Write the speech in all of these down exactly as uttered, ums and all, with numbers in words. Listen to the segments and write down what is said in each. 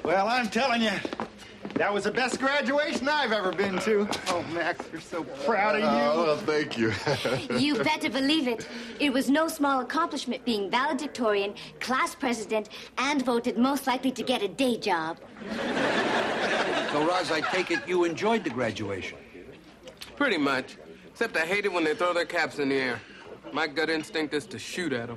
Well, I'm telling you, that was the best graduation I've ever been to. Oh, Max, we're so proud of you. Oh, well, thank you. You better believe it. It was no small accomplishment being valedictorian, class president, and voted most likely to get a day job. So, Roz, I take it you enjoyed the graduation? Pretty much. Except I hate it when they throw their caps in the air. My gut instinct is to shoot at them.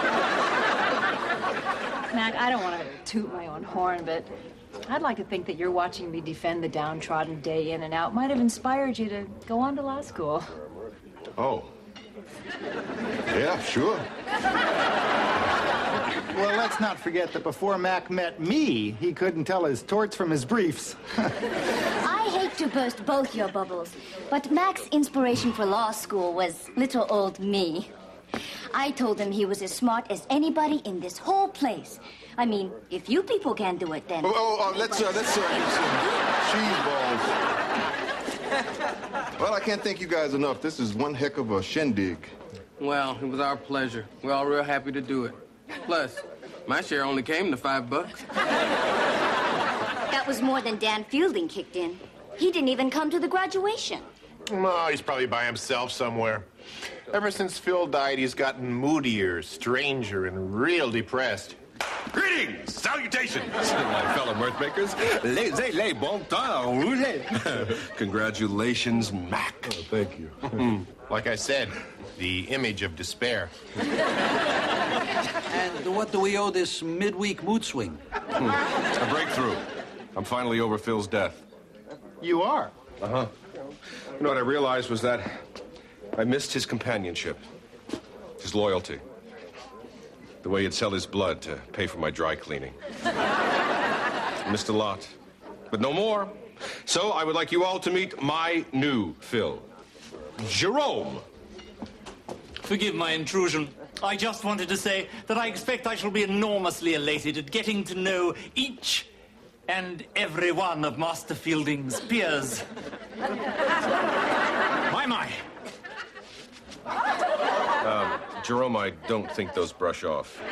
Mac, I don't want to toot my own horn, but I'd like to think that you're watching me defend the downtrodden day in and out might have inspired you to go on to law school. Oh. Yeah, sure. Well, let's not forget that before Mac met me, he couldn't tell his torts from his briefs. I hate to burst both your bubbles, but Mac's inspiration for law school was little old me. I told him he was as smart as anybody in this whole place. I mean, if you people can do it, then... Oh, oh, oh let's, uh, let's, uh, cheese balls. Well, I can't thank you guys enough. This is one heck of a shindig. Well, it was our pleasure. We're all real happy to do it. Plus, my share only came to five bucks. That was more than Dan Fielding kicked in. He didn't even come to the graduation. Oh, he's probably by himself somewhere. Ever since Phil died, he's gotten moodier, stranger, and real depressed. Greetings! Salutations! My fellow mirthmakers. Les, les, les, bon temps, roulez. Congratulations, Mac. Oh, thank you. Like I said, the image of despair. And what do we owe this midweek mood swing? Hmm. A breakthrough. I'm finally over Phil's death. You are? Uh-huh. You know what I realized was that I missed his companionship, his loyalty, the way he'd sell his blood to pay for my dry cleaning. I missed a lot, but no more. So I would like you all to meet my new Phil, Jerome. Forgive my intrusion. I just wanted to say that I expect I shall be enormously elated at getting to know each and every one of Master Fielding's peers. My, my. Um, Jerome, I don't think those brush off.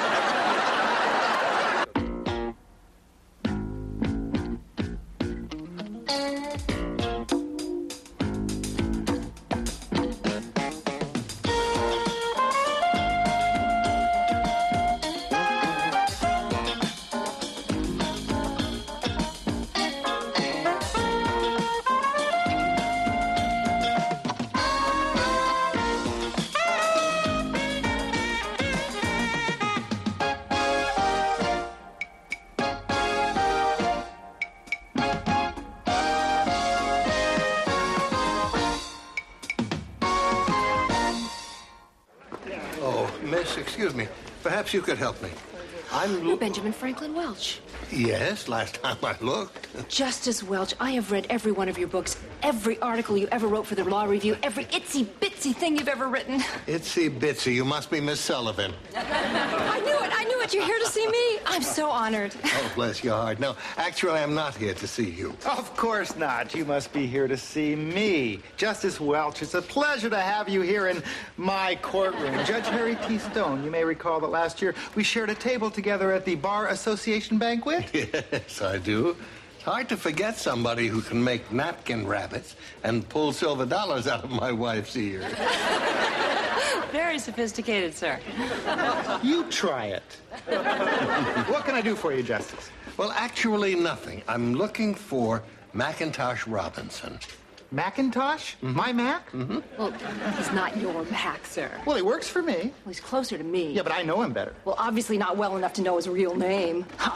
Miss, excuse me. Perhaps you could help me. I'm... You're Benjamin Franklin Welch. Yes, last time I looked. Justice Welch, I have read every one of your books, every article you ever wrote for the Law Review, every itsy-bitsy thing you've ever written. Itsy-bitsy. You must be Miss Sullivan. I knew it. I knew it. You're here to see me. I'm so honored. Oh, bless your heart. No, actually, I'm not here to see you. Of course not. You must be here to see me. Justice Welch, it's a pleasure to have you here in my courtroom. Judge Harry T. Stone, you may recall that last year we shared a table together at the Bar Association banquet. Yes, I do. It's hard to forget somebody who can make napkin rabbits and pull silver dollars out of my wife's ear. Very sophisticated, sir. You try it. What can I do for you, Justice? Well, actually, nothing. I'm looking for Macintosh Robinson. Macintosh? Mm-hmm. My Mac? Mm-hmm. Well, he's not your Mac, sir. Well, he works for me. Well, he's closer to me. Yeah, but I know him better. Well, obviously not well enough to know his real name. Huh.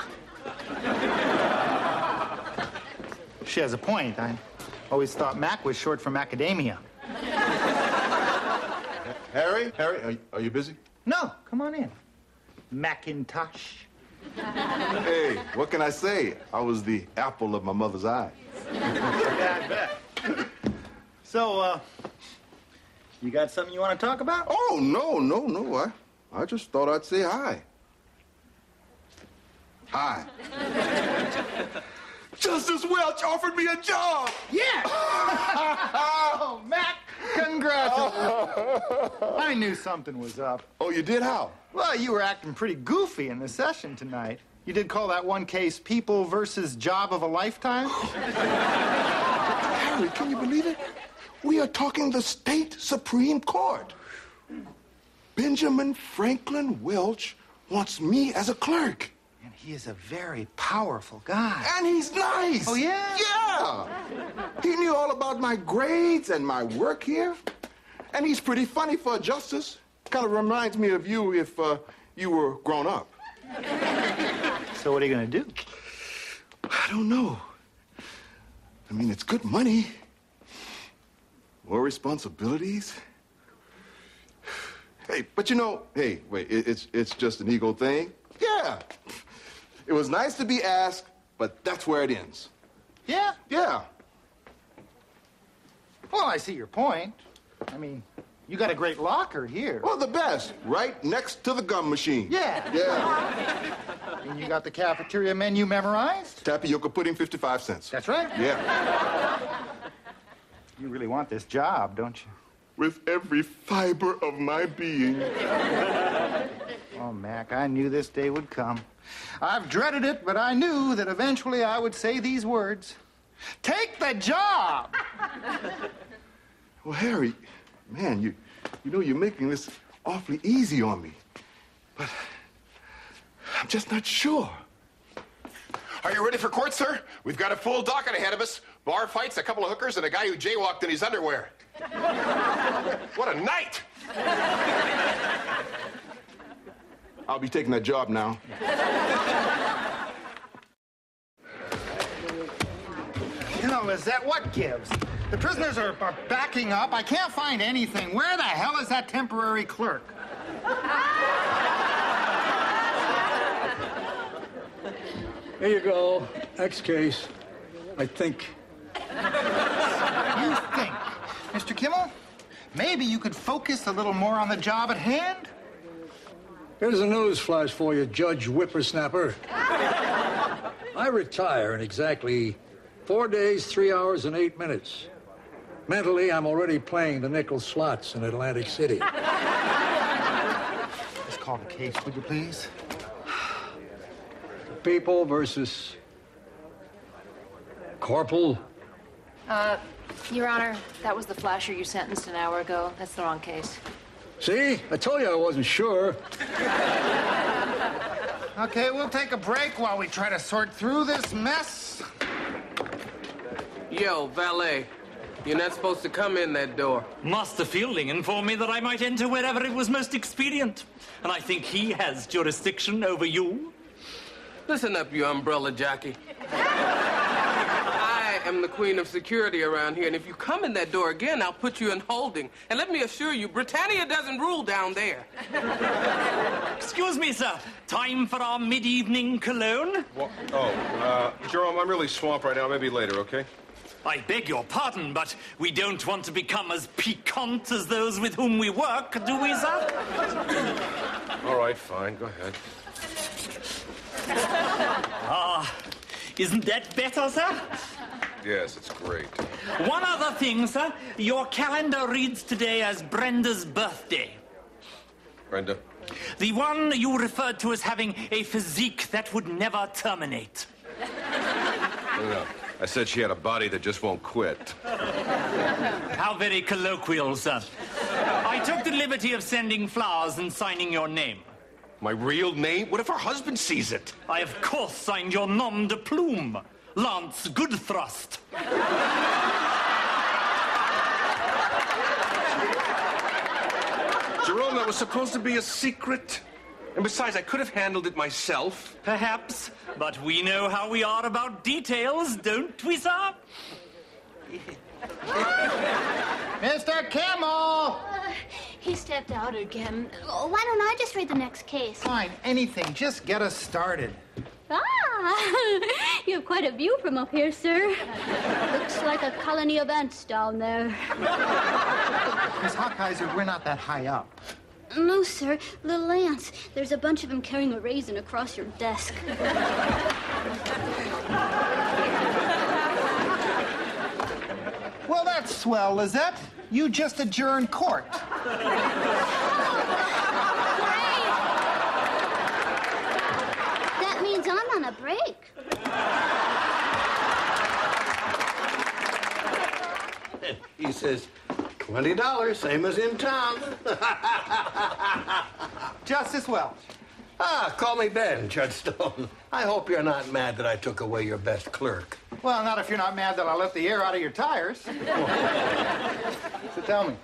She has a point. I always thought Mac was short for macadamia. Harry? Harry, are you, are you busy? No, come on in. Macintosh. Hey, what can I say? I was the apple of my mother's eye. Yeah, I bet. So, uh, you got something you want to talk about? Oh, no, no, no. I, I just thought I'd say hi. Hi. Justice Welch offered me a job. Yeah. Oh, Mac, congratulations. I knew something was up. Oh, you did? How? Well, you were acting pretty goofy in the session tonight. You did call that one case People versus Job of a Lifetime? Harry, can you believe it? We are talking the state Supreme Court. Benjamin Franklin Welch wants me as a clerk. And he is a very powerful guy. And he's nice. Oh, yeah? Yeah. He knew all about my grades and my work here. And he's pretty funny for a justice. Kind of reminds me of you if uh, you were grown up. So what are you going to do? I don't know. I mean, it's good money. More responsibilities. Hey, but you know, hey, wait, it, it's, it's just an ego thing. Yeah. It was nice to be asked, but that's where it ends. Yeah? Yeah. Well, I see your point. I mean, you got a great locker here. Well, the best. Right next to the gum machine. Yeah. Yeah. And you got the cafeteria menu memorized? Tapioca pudding, fifty-five cents. That's right. Yeah. You really want this job, don't you? With every fiber of my being. Oh, Mac, I knew this day would come. I've dreaded it, but I knew that eventually I would say these words. Take the job! Well, Harry, man, you, you know you're making this awfully easy on me. But I'm just not sure. Are you ready for court, sir? We've got a full docket ahead of us. Bar fights, a couple of hookers, and a guy who jaywalked in his underwear. What a night! I'll be taking that job now. You know, Lizette, what gives? The prisoners are, are backing up. I can't find anything. Where the hell is that temporary clerk? Here you go. Next case. I think. You think? Mister Kimmel, maybe you could focus a little more on the job at hand? Here's a news flash for you, Judge Whippersnapper. I retire in exactly four days, three hours, and eight minutes. Mentally, I'm already playing the nickel slots in Atlantic City. Just call the case, would you please? People versus Corporal. Uh, Your Honor, that was the flasher you sentenced an hour ago. That's the wrong case. See? I told you I wasn't sure. Okay, we'll take a break while we try to sort through this mess. Yo, valet. You're not supposed to come in that door. Master Fielding informed me that I might enter wherever it was most expedient. And I think he has jurisdiction over you. Listen up, you umbrella jockey. I am the queen of security around here, and if you come in that door again, I'll put you in holding. And let me assure you, Britannia doesn't rule down there. Excuse me, sir. Time for our mid-evening cologne? Well, oh, uh, Jerome, I'm really swamped right now. Maybe later, okay? I beg your pardon, but we don't want to become as piquant as those with whom we work, do we, sir? All right, fine. Go ahead. Ah, isn't that better, sir? Yes, it's great. One other thing, sir. Your calendar reads today as Brenda's birthday. Brenda? The one you referred to as having a physique that would never terminate. No, no. I said she had a body that just won't quit. How very colloquial, sir. I took the liberty of sending flowers and signing your name. My real name? What if her husband sees it? I, of course, signed your nom de plume, Lance Goodthrust. Jerome, that was supposed to be a secret. And besides, I could have handled it myself. Perhaps, but we know how we are about details, don't we, sir? Mister Kimmel! Uh, he stepped out again. Oh, why don't I just read the next case? Fine, anything. Just get us started. Ah, you have quite a view from up here, sir. Looks like a colony of ants down there. Miss Hawkeiser, we're not that high up. No, sir. Little ants. There's a bunch of them carrying a raisin across your desk. Well, that's swell, Lizette. You just adjourned court. That means I'm on a break. He says, twenty dollars, same as in town. Justice Welch. Ah, call me Ben, Judge Stone. I hope you're not mad that I took away your best clerk. Well, not if you're not mad that I let the air out of your tires. So tell me,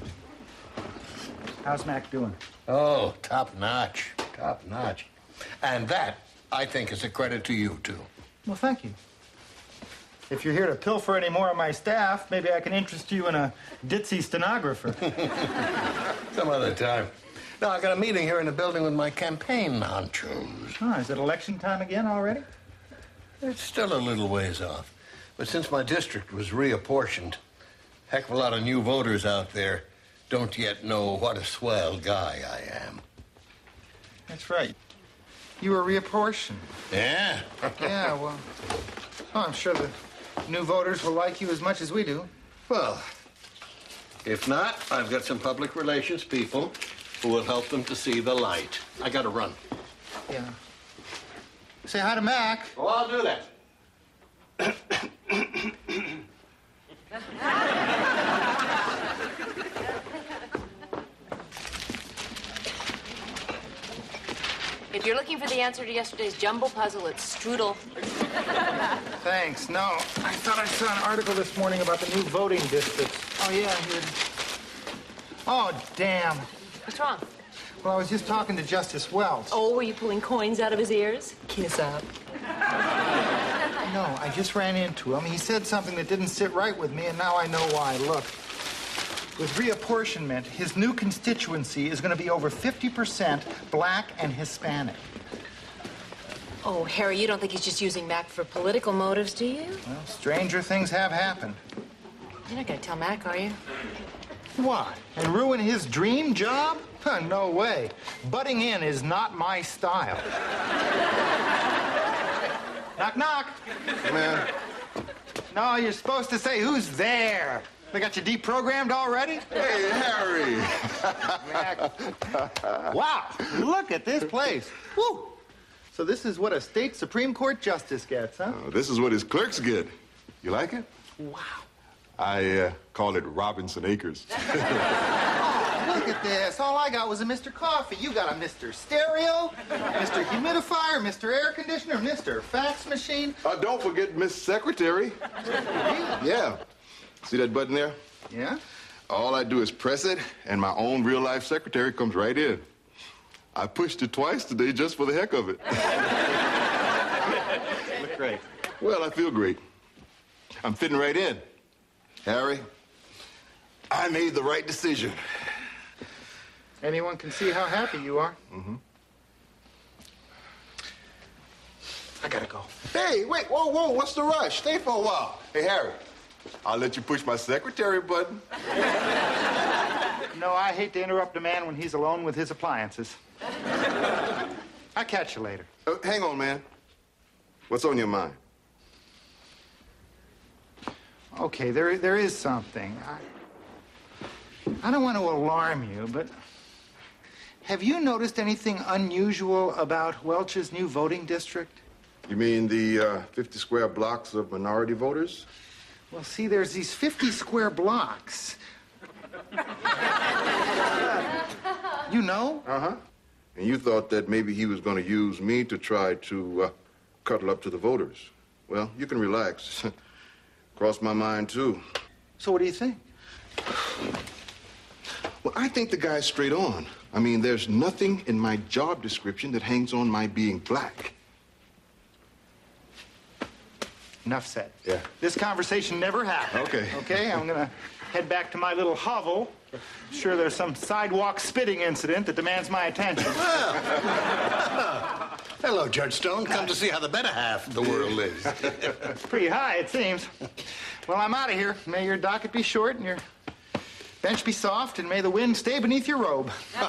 how's Mac doing? Oh, top notch, top notch. And that, I think, is a credit to you, too. Well, thank you. If you're here to pilfer any more of my staff, maybe I can interest you in a ditzy stenographer. Some other time. No, I got a meeting here in the building with my campaign honchos. Oh, is it election time again already? It's still a little ways off. But since my district was reapportioned, heck of a lot of new voters out there don't yet know what a swell guy I am. That's right. You were reapportioned. Yeah? Yeah, well, oh, I'm sure the new voters will like you as much as we do. Well, if not, I've got some public relations people who will help them to see the light. I gotta run. Yeah. Say hi to Mac. Oh, I'll do that. If you're looking for the answer to yesterday's jumble puzzle, it's strudel. Thanks. No, I thought I saw an article this morning about the new voting districts. Oh, yeah, here. Oh, damn. What's wrong? Well, I was just talking to Justice Welch. Oh, were you pulling coins out of his ears? Kiss up. No, I just ran into him. He said something that didn't sit right with me, and now I know why. Look, with reapportionment, his new constituency is going to be over fifty percent black and Hispanic. Oh, Harry, you don't think he's just using Mac for political motives, do you? Well, stranger things have happened. You're not going to tell Mac, are you? What? And ruin his dream job? Huh, no way. Butting in is not my style. Knock, knock. Man. No, you're supposed to say, who's there? They got you deprogrammed already? Hey, Harry. Wow, look at this place. Woo. So this is what a state Supreme Court justice gets, huh? Uh, this is what his clerks get. You like it? Wow. I uh, call it Robinson Acres. Oh, look at this. All I got was a Mister Coffee. You got a Mister Stereo, Mister Humidifier, Mister Air Conditioner, Mister Fax Machine. Uh, don't forget Miss Secretary. Yeah. See that button there? Yeah? All I do is press it, and my own real-life secretary comes right in. I pushed it twice today just for the heck of it. Look great. Well, I feel great. I'm fitting right in. Harry, I made the right decision. Anyone can see how happy you are. Mm-hmm. I gotta go. Hey, wait, whoa, whoa, what's the rush? Stay for a while. Hey, Harry, I'll let you push my secretary button. No, I hate to interrupt a man when he's alone with his appliances. I'll catch you later. Uh, hang on, man. What's on your mind? Okay, there, there is something. I, I don't want to alarm you, but have you noticed anything unusual about Welch's new voting district? You mean the uh, fifty square blocks of minority voters? Well, see, there's these fifty square blocks. You know? Uh-huh. And you thought that maybe he was going to use me to try to uh, cuddle up to the voters. Well, you can relax. Crossed my mind, too. So what do you think? Well, I think the guy's straight on. I mean, there's nothing in my job description that hangs on my being black. Enough said. Yeah. This conversation never happened. Okay. Okay, I'm gonna head back to my little hovel. Sure, there's some sidewalk spitting incident that demands my attention. Well, hello, Judge Stone. Come to see how the better half of the world lives. It's pretty high, it seems. Well, I'm out of here. May your docket be short and your bench be soft, and may the wind stay beneath your robe.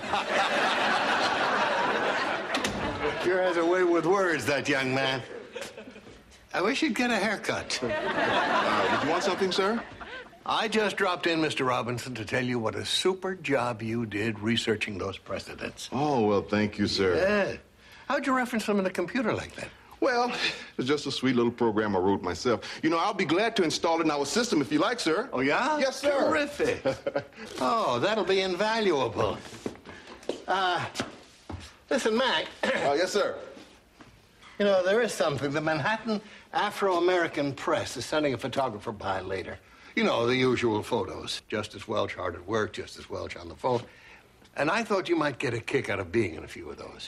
Sure has a way with words, that young man. I wish you'd get a haircut. Uh, did you want something, sir? I just dropped in, Mister Robinson, to tell you what a super job you did researching those precedents. Oh, well, thank you, sir. Yeah. How'd you reference them in a computer like that? Well, it's just a sweet little program I wrote myself. You know, I'll be glad to install it in our system if you like, sir. Oh, yeah? Yes, sir. Terrific. Oh, that'll be invaluable. Uh, listen, Mac. Oh, yes, sir. You know, there is something. The Manhattan Afro-American Press is sending a photographer by later. You know, the usual photos. Justice Welch hard at work, Justice Welch on the phone. And I thought you might get a kick out of being in a few of those.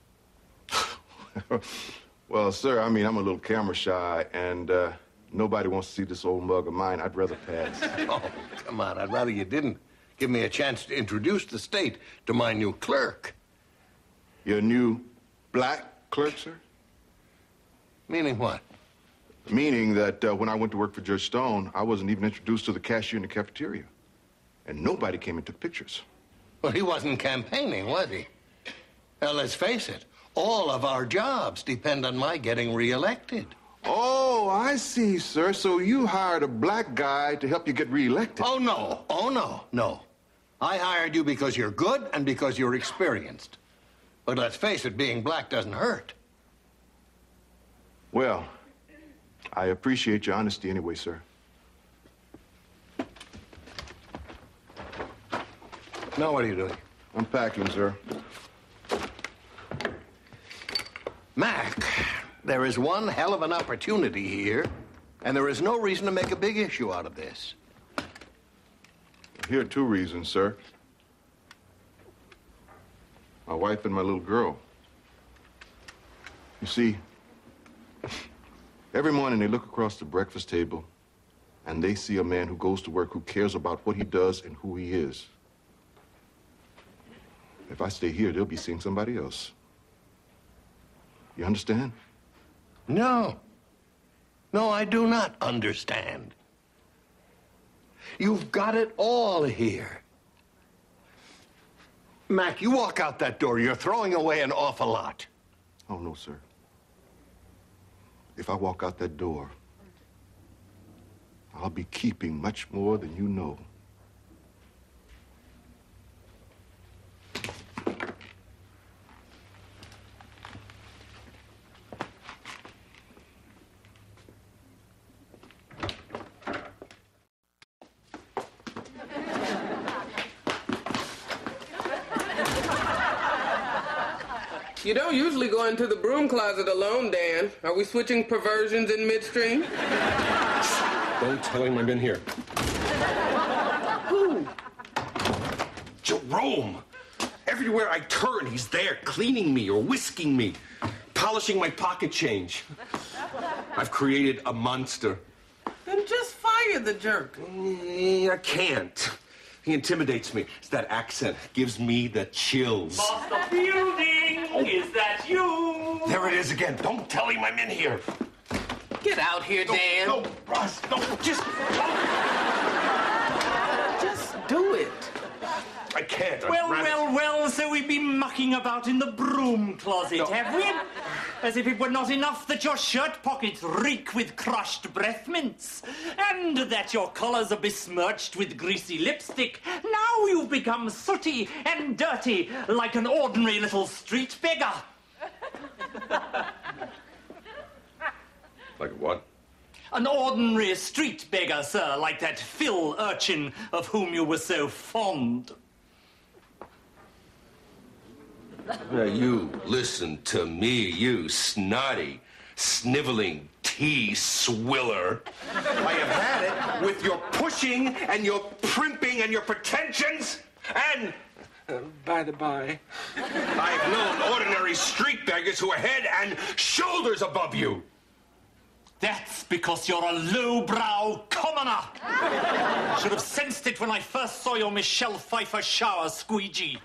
Well, sir, I mean, I'm a little camera shy, and uh, nobody wants to see this old mug of mine. I'd rather pass. Oh, come on. I'd rather you didn't. Give me a chance to introduce the state to my new clerk. Your new black clerk, sir? Meaning what? Meaning that uh, when I went to work for Judge Stone, I wasn't even introduced to the cashier in the cafeteria. And nobody came and took pictures. Well, he wasn't campaigning, was he? Now, let's face it. All of our jobs depend on my getting reelected. Oh, I see, sir. So you hired a black guy to help you get reelected. Oh, no. Oh, no. No. I hired you because you're good and because you're experienced. But let's face it, being black doesn't hurt. Well, I appreciate your honesty anyway, sir. Now, what are you doing? I'm packing, sir. Mac, there is one hell of an opportunity here, and there is no reason to make a big issue out of this. Here are two reasons, sir. My wife and my little girl. You see, every morning they look across the breakfast table and they see a man who goes to work who cares about what he does and who he is. If I stay here, they'll be seeing somebody else. You understand? No. No, I do not understand. You've got it all here. Mac, you walk out that door, you're throwing away an awful lot. Oh, no, sir. If I walk out that door, I'll be keeping much more than you know. You don't usually go into the broom closet alone, Dan. Are we switching perversions in midstream? Don't tell him I'm in here. Who? Jerome! Everywhere I turn, he's there, cleaning me or whisking me, polishing my pocket change. I've created a monster. Then just fire the jerk. Mm, I can't. He intimidates me. It's that accent. Gives me the chills. Master Fielding, oh. Is that you? There it is again. Don't tell him I'm in here. Get out here, no, Dan. No, Ross, no, just... Just do it. I can't. I'd Well, rather... well, well, so we've been mucking about in the broom closet, no. have we? As if it were not enough that your shirt pockets reek with crushed breath mints, and that your collars are besmirched with greasy lipstick. Now you've become sooty and dirty like an ordinary little street beggar. Like what? An ordinary street beggar, sir, like that Phil urchin of whom you were so fond. Now, you listen to me, you snotty, sniveling tea swiller. I have had it with your pushing and your primping and your pretensions. And, uh, by the by, I've known ordinary street beggars who are head and shoulders above you. That's because you're a lowbrow commoner. Should have sensed it when I first saw your Michelle Pfeiffer shower squeegee.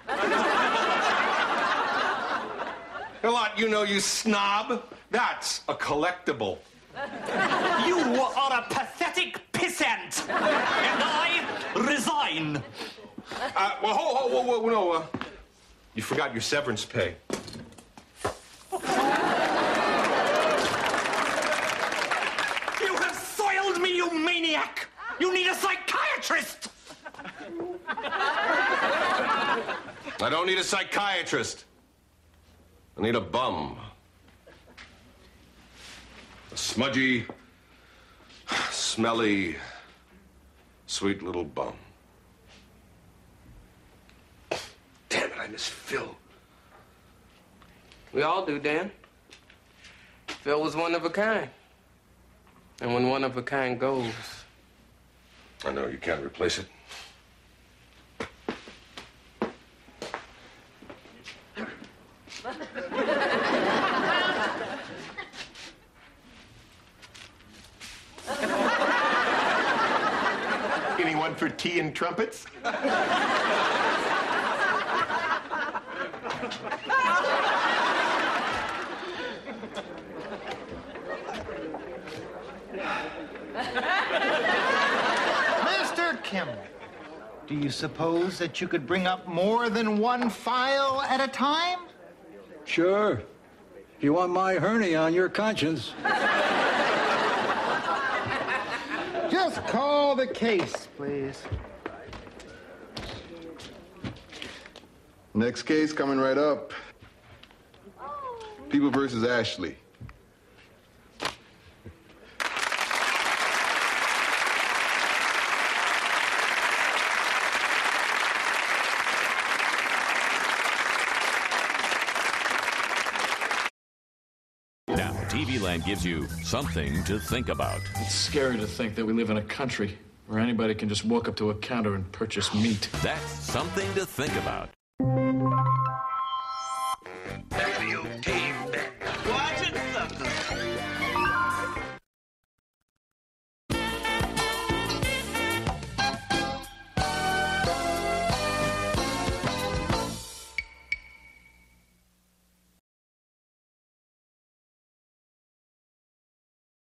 A lot you know, you snob. That's a collectible. You are a pathetic pissant, and I resign. Uh, well, ho, ho, whoa, whoa, no, uh, you forgot your severance pay. You have soiled me, you maniac! You need a psychiatrist! I don't need a psychiatrist. I need a bum. A smudgy, smelly, sweet little bum. Damn it, I miss Phil. We all do, Dan. Phil was one of a kind. And when one of a kind goes... I know, you can't replace it. Anyone for tea and trumpets? Mister Kimball, do you suppose that you could bring up more than one file at a time? Sure. If you want my hernia on your conscience. Just call the case, please. Next case coming right up. People versus Ashley. Now, T V Land gives you something to think about. It's scary to think that we live in a country where anybody can just walk up to a counter and purchase meat. That's something to think about.